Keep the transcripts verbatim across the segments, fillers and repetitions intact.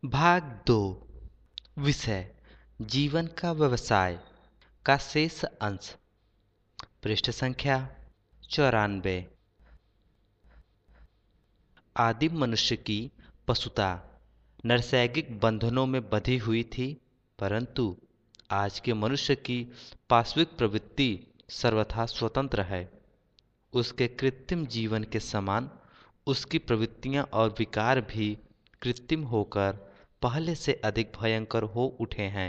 भाग दो। विषय जीवन का व्यवसाय का शेष अंश। पृष्ठ संख्या चौरानवे। आदिम मनुष्य की पशुता नैसर्गिक बंधनों में बंधी हुई थी, परंतु आज के मनुष्य की पाशविक प्रवृत्ति सर्वथा स्वतंत्र है। उसके कृत्रिम जीवन के समान उसकी प्रवृत्तियां और विकार भी कृत्रिम होकर पहले से अधिक भयंकर हो उठे हैं।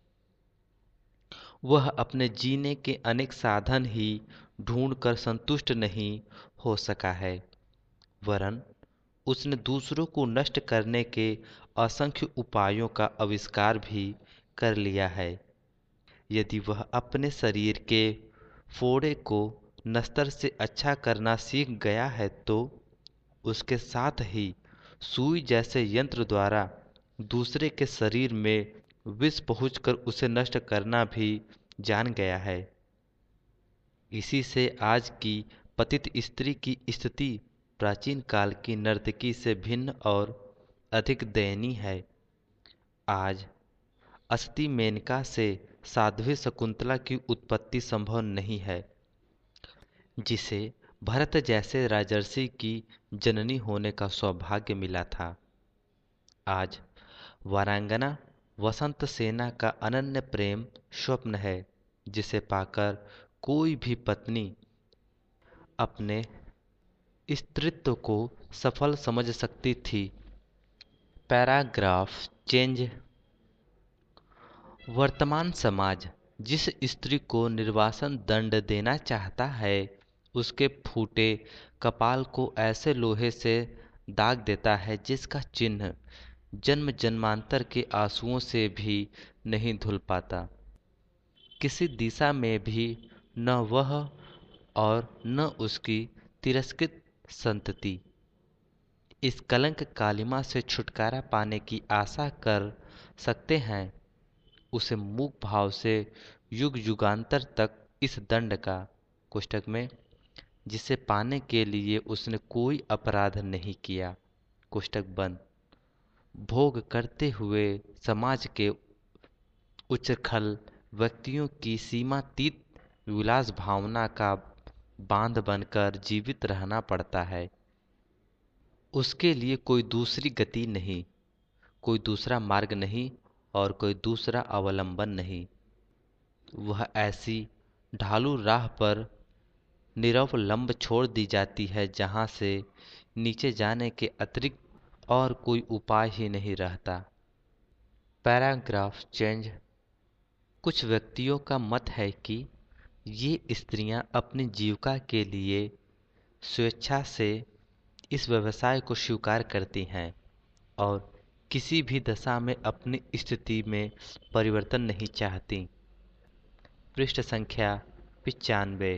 वह अपने जीने के अनेक साधन ही ढूंढकर संतुष्ट नहीं हो सका है, वरन उसने दूसरों को नष्ट करने के असंख्य उपायों का आविष्कार भी कर लिया है। यदि वह अपने शरीर के फोड़े को नस्तर से अच्छा करना सीख गया है, तो उसके साथ ही सुई जैसे यंत्र द्वारा दूसरे के शरीर में विष पहुंचकर उसे नष्ट करना भी जान गया है। इसी से आज की पतित स्त्री की स्थिति प्राचीन काल की नर्तकी से भिन्न और अधिक दयनीय है। आज अस्ति मेनका से साध्वी शकुंतला की उत्पत्ति संभव नहीं है, जिसे भरत जैसे राजर्षि की जननी होने का सौभाग्य मिला था। आज वारांगना वसंत सेना का अनन्य प्रेम स्वप्न है, जिसे पाकर कोई भी पत्नी अपने स्त्रीत्व को सफल समझ सकती थी। Paragraph change. वर्तमान समाज जिस स्त्री को निर्वासन दंड देना चाहता है, उसके फूटे कपाल को ऐसे लोहे से दाग देता है जिसका चिन्ह जन्म जन्मांतर के आंसुओं से भी नहीं धुल पाता। किसी दिशा में भी न वह और न उसकी तिरस्कृत संतति इस कलंक कालिमा से छुटकारा पाने की आशा कर सकते हैं। उसे मूक भाव से युग युगांतर तक इस दंड का कोष्टक में जिसे पाने के लिए उसने कोई अपराध नहीं किया कोष्टक बंद भोग करते हुए समाज के उच्चखल व्यक्तियों की सीमातीत विलास भावना का बांध बनकर जीवित रहना पड़ता है। उसके लिए कोई दूसरी गति नहीं, कोई दूसरा मार्ग नहीं और कोई दूसरा अवलंबन नहीं। वह ऐसी ढालू राह पर निरवलंब छोड़ दी जाती है जहां से नीचे जाने के अतिरिक्त और कोई उपाय ही नहीं रहता। Paragraph change. कुछ व्यक्तियों का मत है कि ये स्त्रियां अपनी जीविका के लिए स्वेच्छा से इस व्यवसाय को स्वीकार करती हैं और किसी भी दशा में अपनी स्थिति में परिवर्तन नहीं चाहती। पृष्ठ संख्या पिचानवे।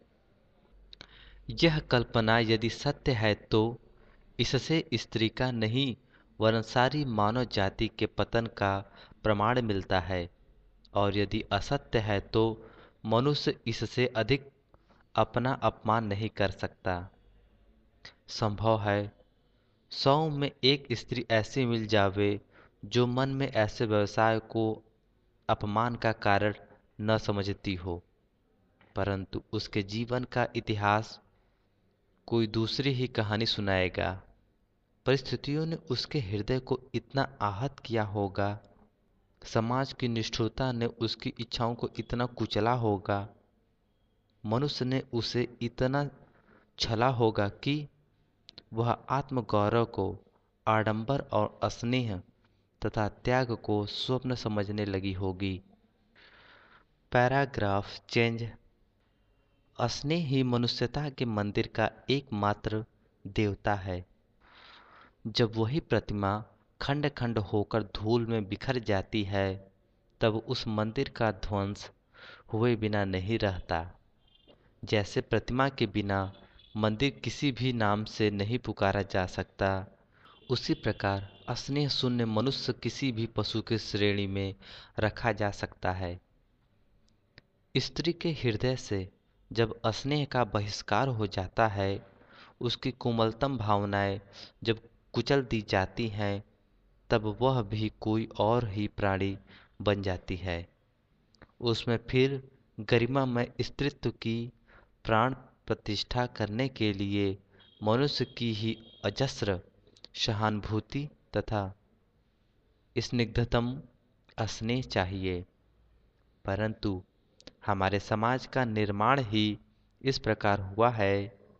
यह कल्पना यदि सत्य है तो इससे स्त्री का नहीं वरन सारी मानव जाति के पतन का प्रमाण मिलता है, और यदि असत्य है तो मनुष्य इससे अधिक अपना अपमान नहीं कर सकता। संभव है सौ में एक स्त्री ऐसी मिल जावे जो मन में ऐसे व्यवसाय को अपमान का कारण न समझती हो, परंतु उसके जीवन का इतिहास कोई दूसरी ही कहानी सुनाएगा। परिस्थितियों ने उसके हृदय को इतना आहत किया होगा, समाज की निष्ठुरता ने उसकी इच्छाओं को इतना कुचला होगा, मनुष्य ने उसे इतना छला होगा कि वह आत्मगौरव को आडंबर और स्नेह तथा त्याग को स्वप्न समझने लगी होगी। Paragraph change. स्नेह ही मनुष्यता के मंदिर का एकमात्र देवता है। जब वही प्रतिमा खंड खंड होकर धूल में बिखर जाती है, तब उस मंदिर का ध्वंस हुए बिना नहीं रहता। जैसे प्रतिमा के बिना मंदिर किसी भी नाम से नहीं पुकारा जा सकता, उसी प्रकार स्नेह शून्य मनुष्य किसी भी पशु की श्रेणी में रखा जा सकता है। स्त्री के हृदय से जब स्नेह का बहिष्कार हो जाता है, उसकी कोमलतम भावनाएं जब कुचल दी जाती हैं, तब वह भी कोई और ही प्राणी बन जाती है। उसमें फिर गरिमामय स्त्रीत्व की प्राण प्रतिष्ठा करने के लिए मनुष्य की ही अजस्र सहानुभूति तथा स्निग्धतम स्नेह चाहिए। परंतु हमारे समाज का निर्माण ही इस प्रकार हुआ है,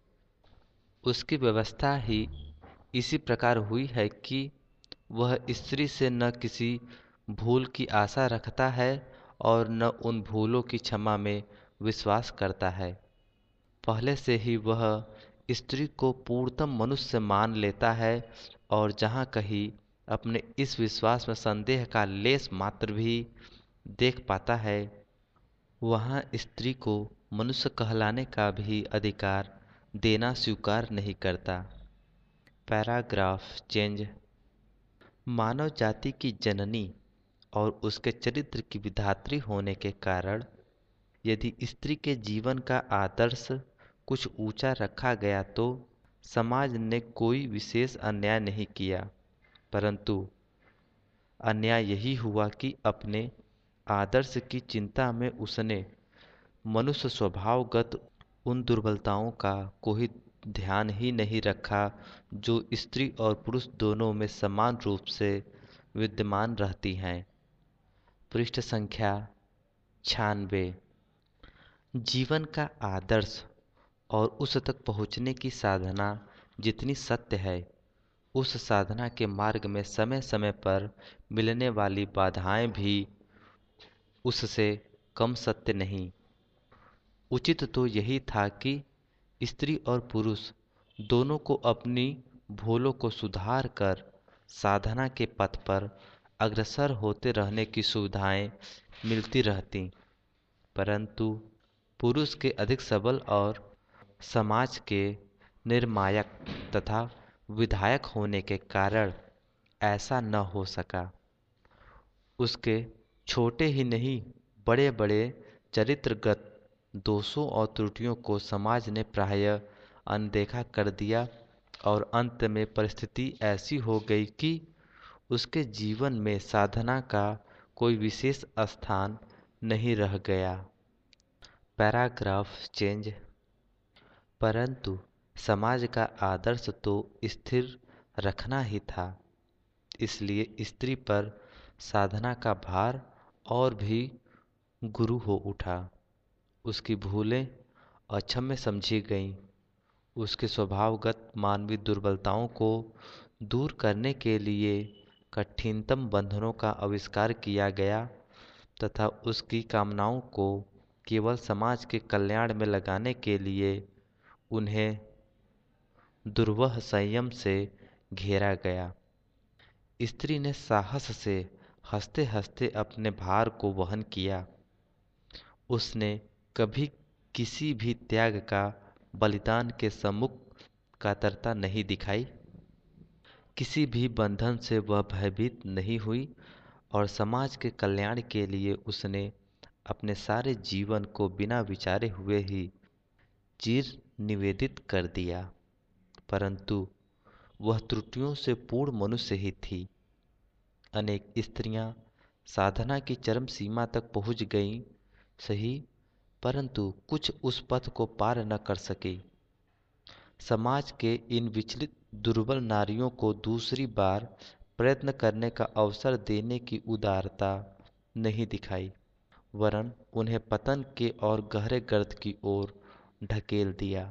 उसकी व्यवस्था ही इसी प्रकार हुई है कि वह स्त्री से न किसी भूल की आशा रखता है और न उन भूलों की क्षमा में विश्वास करता है। पहले से ही वह स्त्री को पूर्णतम मनुष्य मान लेता है और जहाँ कहीं अपने इस विश्वास में संदेह का लेश मात्र भी देख पाता है, वहाँ स्त्री को मनुष्य कहलाने का भी अधिकार देना स्वीकार नहीं करता। Paragraph change. मानव जाति की जननी और उसके चरित्र की विधात्री होने के कारण यदि स्त्री के जीवन का आदर्श कुछ ऊंचा रखा गया तो समाज ने कोई विशेष अन्याय नहीं किया, परंतु अन्याय यही हुआ कि अपने आदर्श की चिंता में उसने मनुष्य स्वभावगत उन दुर्बलताओं का कोई ध्यान ही नहीं रखा जो स्त्री और पुरुष दोनों में समान रूप से विद्यमान रहती हैं। पृष्ठ संख्या छियानवे। जीवन का आदर्श और उस तक पहुँचने की साधना जितनी सत्य है, उस साधना के मार्ग में समय समय पर मिलने वाली बाधाएं भी उससे कम सत्य नहीं। उचित तो यही था कि स्त्री और पुरुष दोनों को अपनी भूलों को सुधार कर साधना के पथ पर अग्रसर होते रहने की सुविधाएं मिलती रहती, परंतु पुरुष के अधिक सबल और समाज के निर्णायक तथा विधायक होने के कारण ऐसा न हो सका। उसके छोटे ही नहीं बड़े बड़े चरित्रगत दोषों और त्रुटियों को समाज ने प्रायः अनदेखा कर दिया और अंत में परिस्थिति ऐसी हो गई कि उसके जीवन में साधना का कोई विशेष स्थान नहीं रह गया। Paragraph change. परंतु समाज का आदर्श तो स्थिर रखना ही था, इसलिए स्त्री पर साधना का भार और भी गुरु हो उठा। उसकी भूलें अक्षम्य समझी गईं। उसके स्वभावगत मानवीय दुर्बलताओं को दूर करने के लिए कठिनतम बंधनों का आविष्कार किया गया तथा उसकी कामनाओं को केवल समाज के कल्याण में लगाने के लिए उन्हें दुर्वह संयम से घेरा गया। स्त्री ने साहस से हंसते हंसते अपने भार को वहन किया। उसने कभी किसी भी त्याग का बलिदान के सम्मुख कातरता नहीं दिखाई। किसी भी बंधन से वह भयभीत नहीं हुई और समाज के कल्याण के लिए उसने अपने सारे जीवन को बिना विचारे हुए ही चीर निवेदित कर दिया। परंतु वह त्रुटियों से पूर्ण मनुष्य ही थी। अनेक स्त्रियां साधना की चरम सीमा तक पहुंच गईं, सही, परंतु कुछ उस पथ को पार न कर सकी। समाज के इन विचलित दुर्बल नारियों को दूसरी बार प्रयत्न करने का अवसर देने की उदारता नहीं दिखाई, वरन उन्हें पतन के और गहरे गर्त की ओर ढकेल दिया।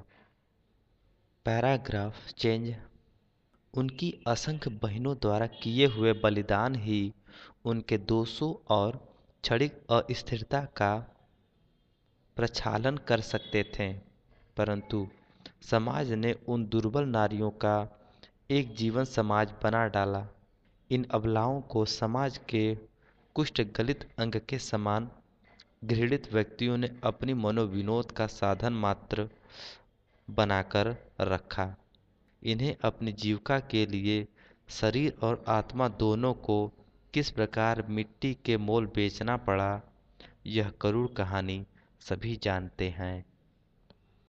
Paragraph change. उनकी असंख्य बहनों द्वारा किए हुए बलिदान ही उनके दोषों और क्षणिक अस्थिरता का प्रक्षालन कर सकते थे, परंतु समाज ने उन दुर्बल नारियों का एक जीवन समाज बना डाला। इन अबलाओं को समाज के कुष्ठ गलित अंग के समान घृणित व्यक्तियों ने अपनी मनोविनोद का साधन मात्र बनाकर रखा। इन्हें अपनी जीविका के लिए शरीर और आत्मा दोनों को किस प्रकार मिट्टी के मोल बेचना पड़ा, यह करुण कहानी सभी जानते हैं।